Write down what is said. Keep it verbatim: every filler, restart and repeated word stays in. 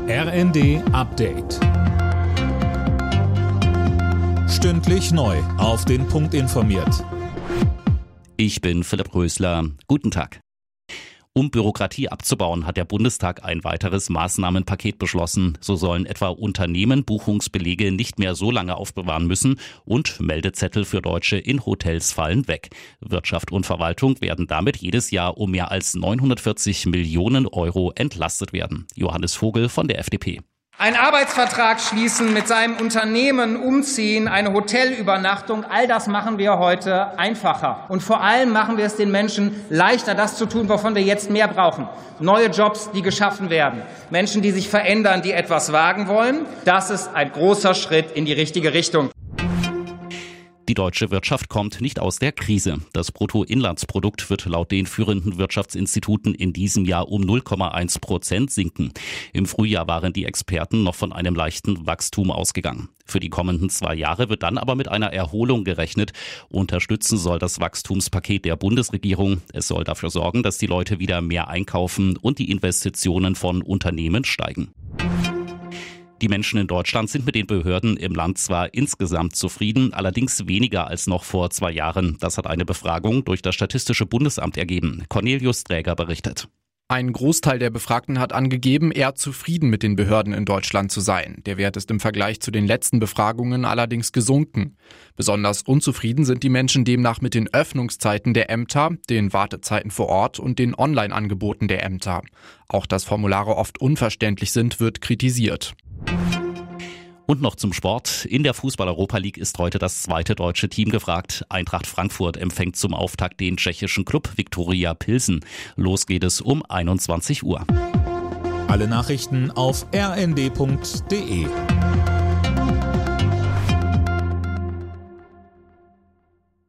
R N D Update. Stündlich neu auf den Punkt informiert. Ich bin Philipp Rösler. Guten Tag. Um Bürokratie abzubauen, hat der Bundestag ein weiteres Maßnahmenpaket beschlossen. So sollen etwa Unternehmen Buchungsbelege nicht mehr so lange aufbewahren müssen und Meldezettel für Deutsche in Hotels fallen weg. Wirtschaft und Verwaltung werden damit jedes Jahr um mehr als neunhundertvierzig Millionen Euro entlastet werden. Johannes Vogel von der F D P. Einen Arbeitsvertrag schließen, mit seinem Unternehmen umziehen, eine Hotelübernachtung, all das machen wir heute einfacher. Und vor allem machen wir es den Menschen leichter, das zu tun, wovon wir jetzt mehr brauchen. Neue Jobs, die geschaffen werden. Menschen, die sich verändern, die etwas wagen wollen. Das ist ein großer Schritt in die richtige Richtung. Die deutsche Wirtschaft kommt nicht aus der Krise. Das Bruttoinlandsprodukt wird laut den führenden Wirtschaftsinstituten in diesem Jahr um null Komma eins Prozent sinken. Im Frühjahr waren die Experten noch von einem leichten Wachstum ausgegangen. Für die kommenden zwei Jahre wird dann aber mit einer Erholung gerechnet. Unterstützen soll das Wachstumspaket der Bundesregierung. Es soll dafür sorgen, dass die Leute wieder mehr einkaufen und die Investitionen von Unternehmen steigen. Die Menschen in Deutschland sind mit den Behörden im Land zwar insgesamt zufrieden, allerdings weniger als noch vor zwei Jahren. Das hat eine Befragung durch das Statistische Bundesamt ergeben. Cornelius Träger berichtet. Ein Großteil der Befragten hat angegeben, eher zufrieden mit den Behörden in Deutschland zu sein. Der Wert ist im Vergleich zu den letzten Befragungen allerdings gesunken. Besonders unzufrieden sind die Menschen demnach mit den Öffnungszeiten der Ämter, den Wartezeiten vor Ort und den Online-Angeboten der Ämter. Auch dass Formulare oft unverständlich sind, wird kritisiert. Und noch zum Sport. In der Fußball-Europa League ist heute das zweite deutsche Team gefragt. Eintracht Frankfurt empfängt zum Auftakt den tschechischen Klub Viktoria Pilsen. Los geht es um einundzwanzig Uhr. Alle Nachrichten auf r n d punkt d e.